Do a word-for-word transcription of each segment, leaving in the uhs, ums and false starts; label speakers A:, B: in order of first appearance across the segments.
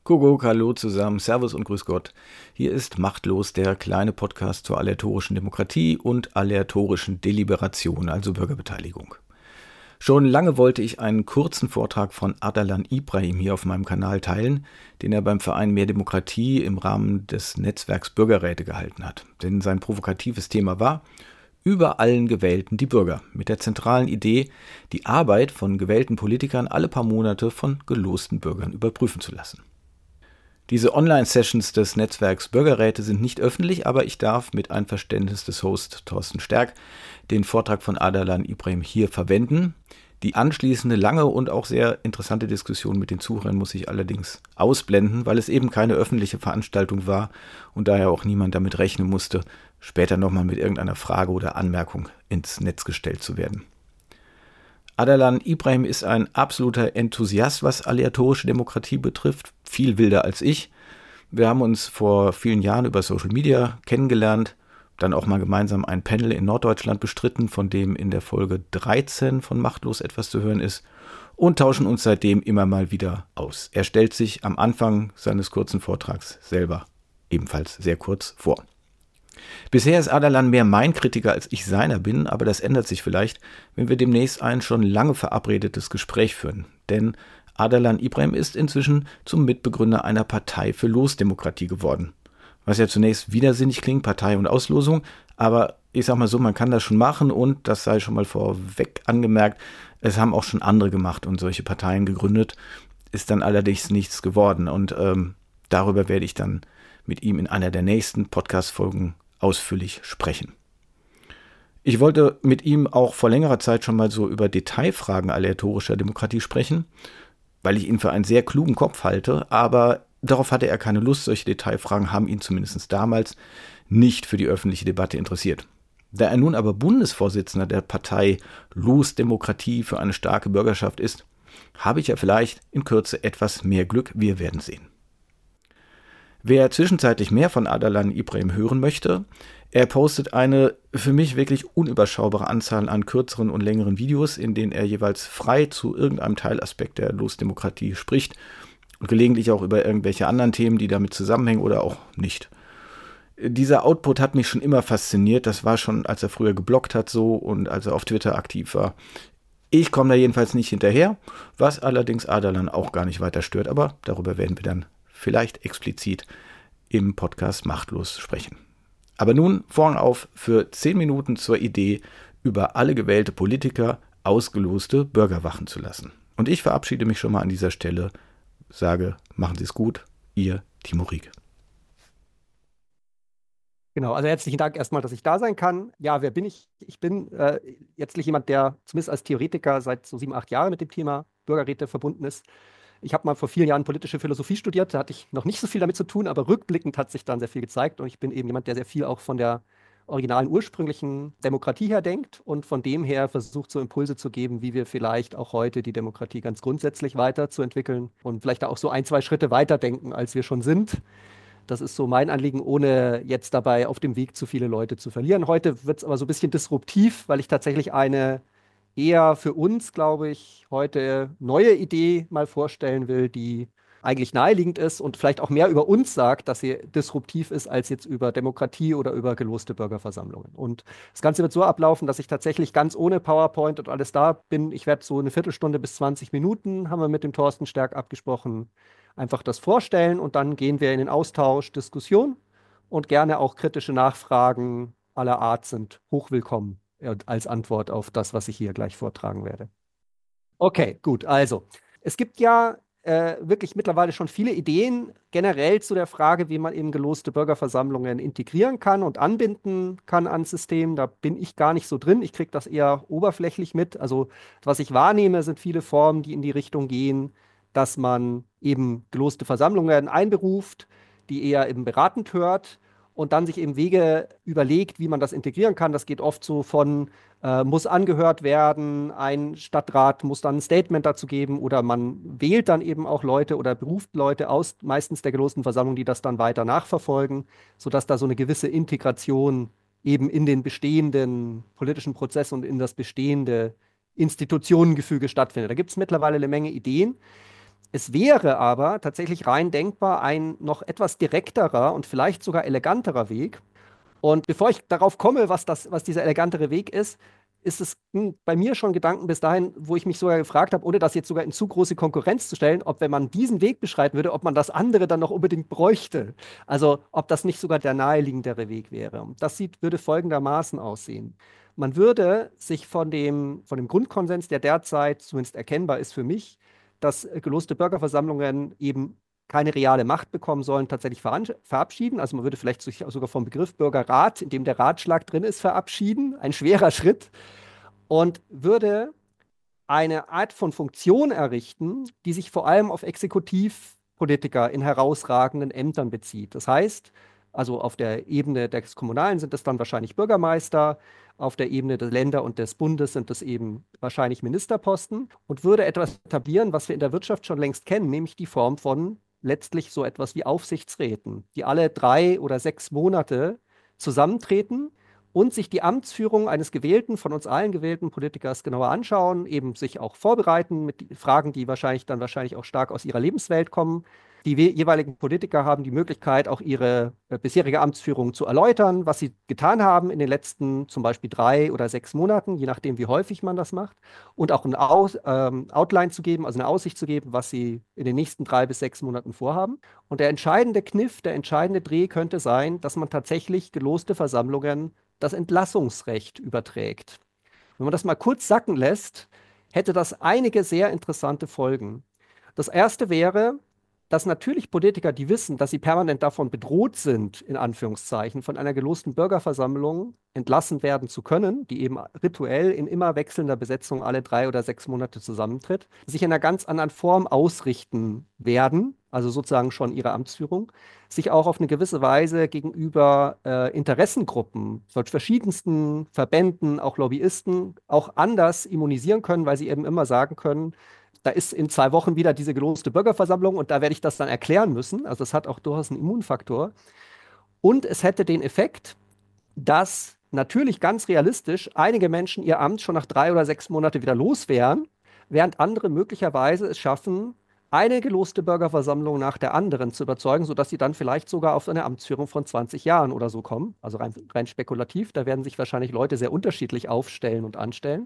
A: Kuckuck, hallo zusammen, Servus und Grüß Gott. Hier ist Machtlos, der kleine Podcast zur aleatorischen Demokratie und aleatorischen Deliberation, also Bürgerbeteiligung. Schon lange wollte ich einen kurzen Vortrag von Ardalan Ibrahim hier auf meinem Kanal teilen, den er beim Verein Mehr Demokratie im Rahmen des Netzwerks Bürgerräte gehalten hat. Denn sein provokatives Thema war: Über allen Gewählten die Bürger, mit der zentralen Idee, die Arbeit von gewählten Politikern alle paar Monate von gelosten Bürgern überprüfen zu lassen. Diese Online-Sessions des Netzwerks Bürgerräte sind nicht öffentlich, aber ich darf mit Einverständnis des Hosts Thorsten Stärk den Vortrag von Ardalan Ibrahim hier verwenden. Die anschließende lange und auch sehr interessante Diskussion mit den Zuhörern muss ich allerdings ausblenden, weil es eben keine öffentliche Veranstaltung war und daher auch niemand damit rechnen musste, später nochmal mit irgendeiner Frage oder Anmerkung ins Netz gestellt zu werden. Ardalan Ibrahim ist ein absoluter Enthusiast, was aleatorische Demokratie betrifft, viel wilder als ich. Wir haben uns vor vielen Jahren über Social Media kennengelernt, dann auch mal gemeinsam ein Panel in Norddeutschland bestritten, von dem in der Folge dreizehn von Machtlos etwas zu hören ist, und tauschen uns seitdem immer mal wieder aus. Er stellt sich am Anfang seines kurzen Vortrags selber ebenfalls sehr kurz vor. Bisher ist Ardalan mehr mein Kritiker, als ich seiner bin, aber das ändert sich vielleicht, wenn wir demnächst ein schon lange verabredetes Gespräch führen. Denn Ardalan Ibrahim ist inzwischen zum Mitbegründer einer Partei für Losdemokratie geworden. Was ja zunächst widersinnig klingt, Partei und Auslosung, aber ich sag mal so, man kann das schon machen und, das sei schon mal vorweg angemerkt, es haben auch schon andere gemacht und solche Parteien gegründet, ist dann allerdings nichts geworden und ähm, darüber werde ich dann mit ihm in einer der nächsten Podcast-Folgen ausführlich sprechen. Ich wollte mit ihm auch vor längerer Zeit schon mal so über Detailfragen aleatorischer Demokratie sprechen, weil ich ihn für einen sehr klugen Kopf halte, aber darauf hatte er keine Lust. Solche Detailfragen haben ihn zumindest damals nicht für die öffentliche Debatte interessiert. Da er nun aber Bundesvorsitzender der Partei Losdemokratie für eine starke Bürgerschaft ist, habe ich ja vielleicht in Kürze etwas mehr Glück. Wir werden sehen. Wer zwischenzeitlich mehr von Ardalan Ibrahim hören möchte, er postet eine für mich wirklich unüberschaubare Anzahl an kürzeren und längeren Videos, in denen er jeweils frei zu irgendeinem Teilaspekt der Losdemokratie spricht und gelegentlich auch über irgendwelche anderen Themen, die damit zusammenhängen oder auch nicht. Dieser Output hat mich schon immer fasziniert. Das war schon, als er früher gebloggt hat so und als er auf Twitter aktiv war. Ich komme da jedenfalls nicht hinterher, was allerdings Ardalan auch gar nicht weiter stört, aber darüber werden wir dann vielleicht explizit im Podcast Machtlos sprechen. Aber nun vorn auf für zehn Minuten zur Idee, über alle gewählte Politiker ausgeloste Bürger wachen zu lassen. Und ich verabschiede mich schon mal an dieser Stelle, sage, machen Sie es gut, Ihr Timo Rieck.
B: Genau, also herzlichen Dank erstmal, dass ich da sein kann. Ja, wer bin ich? Ich bin äh, letztlich jemand, der zumindest als Theoretiker seit so sieben, acht Jahren mit dem Thema Bürgerräte verbunden ist. Ich habe mal vor vier Jahren politische Philosophie studiert, da hatte ich noch nicht so viel damit zu tun, aber rückblickend hat sich dann sehr viel gezeigt und ich bin eben jemand, der sehr viel auch von der originalen, ursprünglichen Demokratie her denkt und von dem her versucht, so Impulse zu geben, wie wir vielleicht auch heute die Demokratie ganz grundsätzlich weiterzuentwickeln und vielleicht auch so ein, zwei Schritte weiterdenken, als wir schon sind. Das ist so mein Anliegen, ohne jetzt dabei auf dem Weg zu viele Leute zu verlieren. Heute wird es aber so ein bisschen disruptiv, weil ich tatsächlich eine eher für uns, glaube ich, heute neue Idee mal vorstellen will, die eigentlich naheliegend ist und vielleicht auch mehr über uns sagt, dass sie disruptiv ist, als jetzt über Demokratie oder über geloste Bürgerversammlungen. Und das Ganze wird so ablaufen, dass ich tatsächlich ganz ohne PowerPoint und alles da bin. Ich werde so eine Viertelstunde bis zwanzig Minuten, haben wir mit dem Thorsten Stärk abgesprochen, einfach das vorstellen und dann gehen wir in den Austausch, Diskussion und gerne auch kritische Nachfragen aller Art sind hochwillkommen als Antwort auf das, was ich hier gleich vortragen werde. Okay, gut. Also, es gibt ja äh, wirklich mittlerweile schon viele Ideen generell zu der Frage, wie man eben geloste Bürgerversammlungen integrieren kann und anbinden kann ans System. Da bin ich gar nicht so drin. Ich kriege das eher oberflächlich mit. Also, was ich wahrnehme, sind viele Formen, die in die Richtung gehen, dass man eben geloste Versammlungen einberuft, die eher eben beratend hört und dann sich eben Wege überlegt, wie man das integrieren kann. Das geht oft so von, äh, muss angehört werden, ein Stadtrat muss dann ein Statement dazu geben oder man wählt dann eben auch Leute oder beruft Leute aus, meistens der gelosten Versammlung, die das dann weiter nachverfolgen, sodass da so eine gewisse Integration eben in den bestehenden politischen Prozess und in das bestehende Institutionengefüge stattfindet. Da gibt es mittlerweile eine Menge Ideen. Es wäre aber tatsächlich rein denkbar ein noch etwas direkterer und vielleicht sogar eleganterer Weg. Und bevor ich darauf komme, was das, was dieser elegantere Weg ist, ist es hm, bei mir schon Gedanken bis dahin, wo ich mich sogar gefragt habe, ohne das jetzt sogar in zu große Konkurrenz zu stellen, ob, wenn man diesen Weg beschreiten würde, ob man das andere dann noch unbedingt bräuchte. Also ob das nicht sogar der naheliegendere Weg wäre. Und das sieht, würde folgendermaßen aussehen. Man würde sich von dem, von dem Grundkonsens, der derzeit zumindest erkennbar ist für mich, dass äh, geloste Bürgerversammlungen eben keine reale Macht bekommen sollen, tatsächlich veran- verabschieden. Also man würde vielleicht sich sogar vom Begriff Bürgerrat, in dem der Ratschlag drin ist, verabschieden. Ein schwerer Schritt. Und würde eine Art von Funktion errichten, die sich vor allem auf Exekutivpolitiker in herausragenden Ämtern bezieht. Das heißt, also auf der Ebene des Kommunalen sind es dann wahrscheinlich Bürgermeister, auf der Ebene der Länder und des Bundes sind es eben wahrscheinlich Ministerposten und würde etwas etablieren, was wir in der Wirtschaft schon längst kennen, nämlich die Form von letztlich so etwas wie Aufsichtsräten, die alle drei oder sechs Monate zusammentreten und sich die Amtsführung eines gewählten, von uns allen gewählten Politikers genauer anschauen, eben sich auch vorbereiten mit Fragen, die wahrscheinlich dann wahrscheinlich auch stark aus ihrer Lebenswelt kommen. Die jeweiligen Politiker haben die Möglichkeit, auch ihre äh, bisherige Amtsführung zu erläutern, was sie getan haben in den letzten zum Beispiel drei oder sechs Monaten, je nachdem, wie häufig man das macht, und auch ein Aus, ähm, Outline zu geben, also eine Aussicht zu geben, was sie in den nächsten drei bis sechs Monaten vorhaben. Und der entscheidende Kniff, der entscheidende Dreh könnte sein, dass man tatsächlich geloste Versammlungen das Entlassungsrecht überträgt. Wenn man das mal kurz sacken lässt, hätte das einige sehr interessante Folgen. Das erste wäre, dass natürlich Politiker, die wissen, dass sie permanent davon bedroht sind, in Anführungszeichen, von einer gelosten Bürgerversammlung entlassen werden zu können, die eben rituell in immer wechselnder Besetzung alle drei oder sechs Monate zusammentritt, sich in einer ganz anderen Form ausrichten werden, also sozusagen schon ihre Amtsführung, sich auch auf eine gewisse Weise gegenüber äh, Interessengruppen, von verschiedensten Verbänden, auch Lobbyisten, auch anders immunisieren können, weil sie eben immer sagen können, da ist in zwei Wochen wieder diese geloste Bürgerversammlung und da werde ich das dann erklären müssen. Also es hat auch durchaus einen Immunfaktor. Und es hätte den Effekt, dass natürlich ganz realistisch einige Menschen ihr Amt schon nach drei oder sechs Monaten wieder los wären, während andere möglicherweise es schaffen, eine geloste Bürgerversammlung nach der anderen zu überzeugen, sodass sie dann vielleicht sogar auf eine Amtsführung von zwanzig Jahren oder so kommen. Also rein, rein spekulativ. Da werden sich wahrscheinlich Leute sehr unterschiedlich aufstellen und anstellen.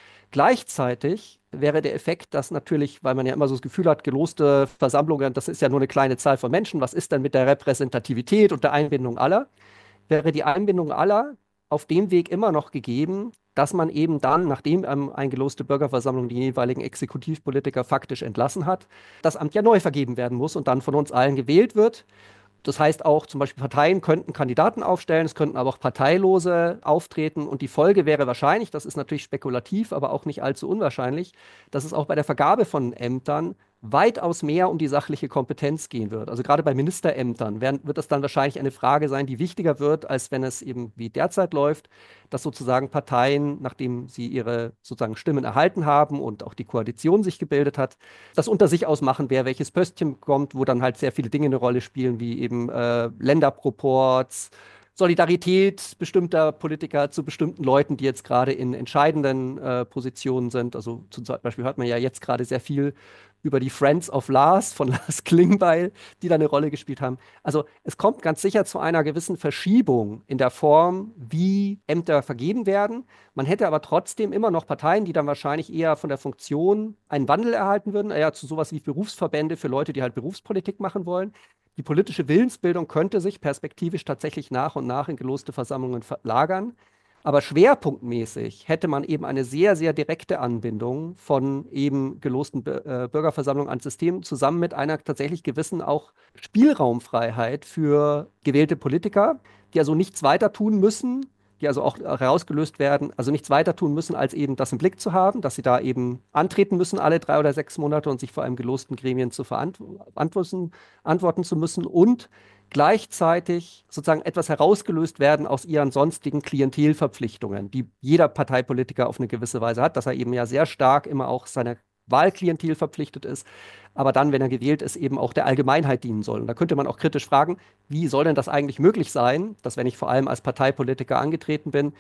B: Gleichzeitig wäre der Effekt, dass natürlich, weil man ja immer so das Gefühl hat, geloste Versammlungen, das ist ja nur eine kleine Zahl von Menschen, was ist denn mit der Repräsentativität und der Einbindung aller? Wäre die Einbindung aller auf dem Weg immer noch gegeben, dass man eben dann, nachdem ähm, eine geloste Bürgerversammlung die jeweiligen Exekutivpolitiker faktisch entlassen hat, das Amt ja neu vergeben werden muss und dann von uns allen gewählt wird. Das heißt auch, zum Beispiel Parteien könnten Kandidaten aufstellen, es könnten aber auch Parteilose auftreten und die Folge wäre wahrscheinlich, das ist natürlich spekulativ, aber auch nicht allzu unwahrscheinlich, dass es auch bei der Vergabe von Ämtern weitaus mehr um die sachliche Kompetenz gehen wird. Also gerade bei Ministerämtern werden, wird das dann wahrscheinlich eine Frage sein, die wichtiger wird, als wenn es eben wie derzeit läuft, dass sozusagen Parteien, nachdem sie ihre sozusagen Stimmen erhalten haben und auch die Koalition sich gebildet hat, das unter sich ausmachen, wer welches Pöstchen bekommt, wo dann halt sehr viele Dinge eine Rolle spielen, wie eben äh, Länderproports, Solidarität bestimmter Politiker zu bestimmten Leuten, die jetzt gerade in entscheidenden äh, Positionen sind. Also zum Beispiel hört man ja jetzt gerade sehr viel über die Friends of Lars von Lars Klingbeil, die da eine Rolle gespielt haben. Also es kommt ganz sicher zu einer gewissen Verschiebung in der Form, wie Ämter vergeben werden. Man hätte aber trotzdem immer noch Parteien, die dann wahrscheinlich eher von der Funktion einen Wandel erhalten würden, eher zu sowas wie Berufsverbände für Leute, die halt Berufspolitik machen wollen. Die politische Willensbildung könnte sich perspektivisch tatsächlich nach und nach in geloste Versammlungen verlagern. Aber schwerpunktmäßig hätte man eben eine sehr, sehr direkte Anbindung von eben gelosten äh, Bürgerversammlungen ans System zusammen mit einer tatsächlich gewissen auch Spielraumfreiheit für gewählte Politiker, die also nichts weiter tun müssen, die also auch herausgelöst werden, also nichts weiter tun müssen, als eben das im Blick zu haben, dass sie da eben antreten müssen alle drei oder sechs Monate und sich vor einem gelosten Gremien zu verantworten antworten zu müssen und gleichzeitig sozusagen etwas herausgelöst werden aus ihren sonstigen Klientelverpflichtungen, die jeder Parteipolitiker auf eine gewisse Weise hat, dass er eben ja sehr stark immer auch seiner Wahlklientel verpflichtet ist, aber dann, wenn er gewählt ist, eben auch der Allgemeinheit dienen soll. Und da könnte man auch kritisch fragen, wie soll denn das eigentlich möglich sein, dass wenn ich vor allem als Parteipolitiker angetreten bin,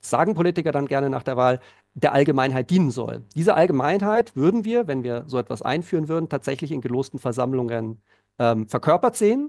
B: sagen Politiker dann gerne nach der Wahl, der Allgemeinheit dienen soll. Diese Allgemeinheit würden wir, wenn wir so etwas einführen würden, tatsächlich in gelosten Versammlungen ähm, verkörpert sehen.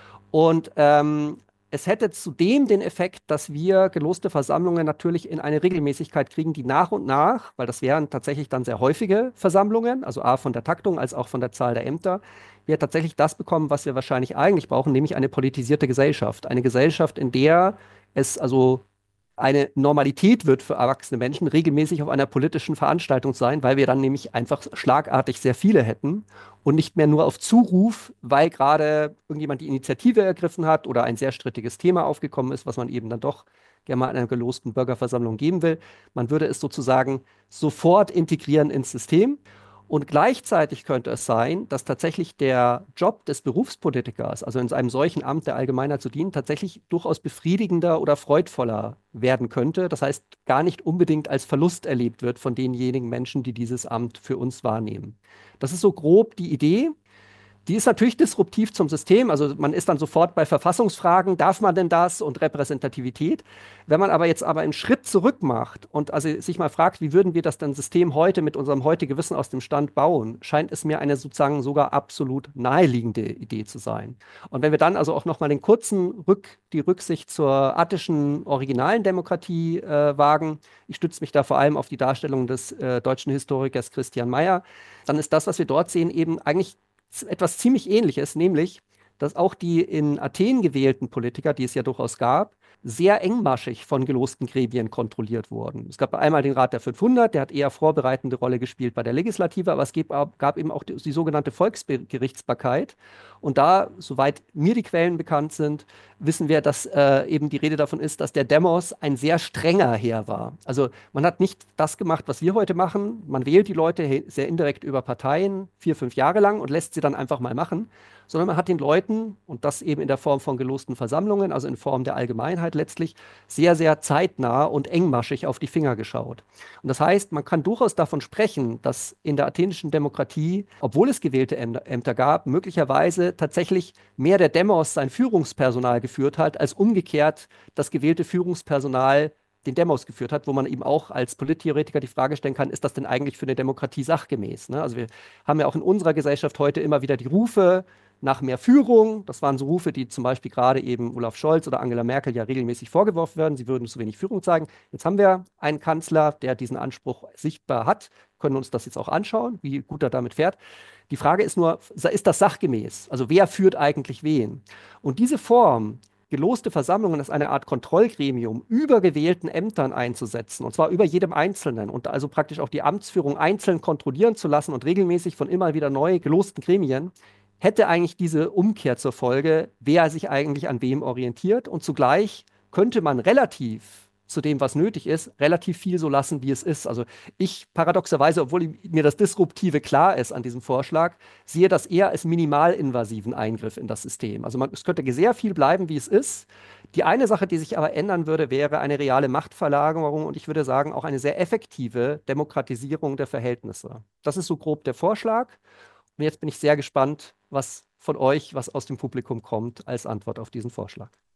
B: Und ähm, es hätte zudem den Effekt, dass wir geloste Versammlungen natürlich in eine Regelmäßigkeit kriegen, die nach und nach, weil das wären tatsächlich dann sehr häufige Versammlungen, also A von der Taktung als auch von der Zahl der Ämter, wir tatsächlich das bekommen, was wir wahrscheinlich eigentlich brauchen, nämlich eine politisierte Gesellschaft. Eine Gesellschaft, in der es also eine Normalität wird für erwachsene Menschen, regelmäßig auf einer politischen Veranstaltung sein, weil wir dann nämlich einfach schlagartig sehr viele hätten und nicht mehr nur auf Zuruf, weil gerade irgendjemand die Initiative ergriffen hat oder ein sehr strittiges Thema aufgekommen ist, was man eben dann doch gerne mal in einer gelosten Bürgerversammlung geben will. Man würde es sozusagen sofort integrieren ins System. Und gleichzeitig könnte es sein, dass tatsächlich der Job des Berufspolitikers, also in einem solchen Amt der Allgemeinheit zu dienen, tatsächlich durchaus befriedigender oder freudvoller werden könnte. Das heißt, gar nicht unbedingt als Verlust erlebt wird von denjenigen Menschen, die dieses Amt für uns wahrnehmen. Das ist so grob die Idee. Die ist natürlich disruptiv zum System. Also man ist dann sofort bei Verfassungsfragen, darf man denn das und Repräsentativität. Wenn man aber jetzt aber einen Schritt zurück macht und also sich mal fragt, wie würden wir das dann System heute mit unserem heutigen Wissen aus dem Stand bauen, scheint es mir eine sozusagen sogar absolut naheliegende Idee zu sein. Und wenn wir dann also auch nochmal den kurzen Rück, die Rücksicht zur attischen originalen Demokratie äh, wagen, ich stütze mich da vor allem auf die Darstellung des äh, deutschen Historikers Christian Mayer, dann ist das, was wir dort sehen, eben eigentlich etwas ziemlich Ähnliches, nämlich, dass auch die in Athen gewählten Politiker, die es ja durchaus gab, sehr engmaschig von gelosten Gremien kontrolliert wurden. Es gab einmal den Rat der fünfhundert, der hat eher vorbereitende Rolle gespielt bei der Legislative, aber es gab, gab eben auch die, die sogenannte Volksgerichtsbarkeit. Und da, soweit mir die Quellen bekannt sind, wissen wir, dass äh, eben die Rede davon ist, dass der Demos ein sehr strenger Herr war. Also man hat nicht das gemacht, was wir heute machen. Man wählt die Leute sehr indirekt über Parteien vier, fünf Jahre lang und lässt sie dann einfach mal machen, sondern man hat den Leuten, und das eben in der Form von gelosten Versammlungen, also in Form der Allgemeinheit letztlich, sehr, sehr zeitnah und engmaschig auf die Finger geschaut. Und das heißt, man kann durchaus davon sprechen, dass in der athenischen Demokratie, obwohl es gewählte Ämter gab, möglicherweise tatsächlich mehr der Demos sein Führungspersonal geführt hat, als umgekehrt das gewählte Führungspersonal den Demos geführt hat, wo man eben auch als Polittheoretiker die Frage stellen kann, ist das denn eigentlich für eine Demokratie sachgemäß? Ne? Also wir haben ja auch in unserer Gesellschaft heute immer wieder die Rufe nach mehr Führung. Das waren so Rufe, die zum Beispiel gerade eben Olaf Scholz oder Angela Merkel ja regelmäßig vorgeworfen werden. Sie würden zu wenig Führung zeigen. Jetzt haben wir einen Kanzler, der diesen Anspruch sichtbar hat, können uns das jetzt auch anschauen, wie gut er damit fährt. Die Frage ist nur, ist das sachgemäß? Also wer führt eigentlich wen? Und diese Form, geloste Versammlungen als eine Art Kontrollgremium über gewählten Ämtern einzusetzen, und zwar über jedem Einzelnen und also praktisch auch die Amtsführung einzeln kontrollieren zu lassen und regelmäßig von immer wieder neu gelosten Gremien, hätte eigentlich diese Umkehr zur Folge, wer sich eigentlich an wem orientiert, und zugleich könnte man relativ zu dem, was nötig ist, relativ viel so lassen, wie es ist. Also ich paradoxerweise, obwohl mir das Disruptive klar ist an diesem Vorschlag, sehe das eher als minimalinvasiven Eingriff in das System. Also man, es könnte sehr viel bleiben, wie es ist. Die eine Sache, die sich aber ändern würde, wäre eine reale Machtverlagerung und ich würde sagen auch eine sehr effektive Demokratisierung der Verhältnisse. Das ist so grob der Vorschlag. Und jetzt bin ich sehr gespannt, was von euch, was aus dem Publikum kommt, als Antwort auf diesen Vorschlag.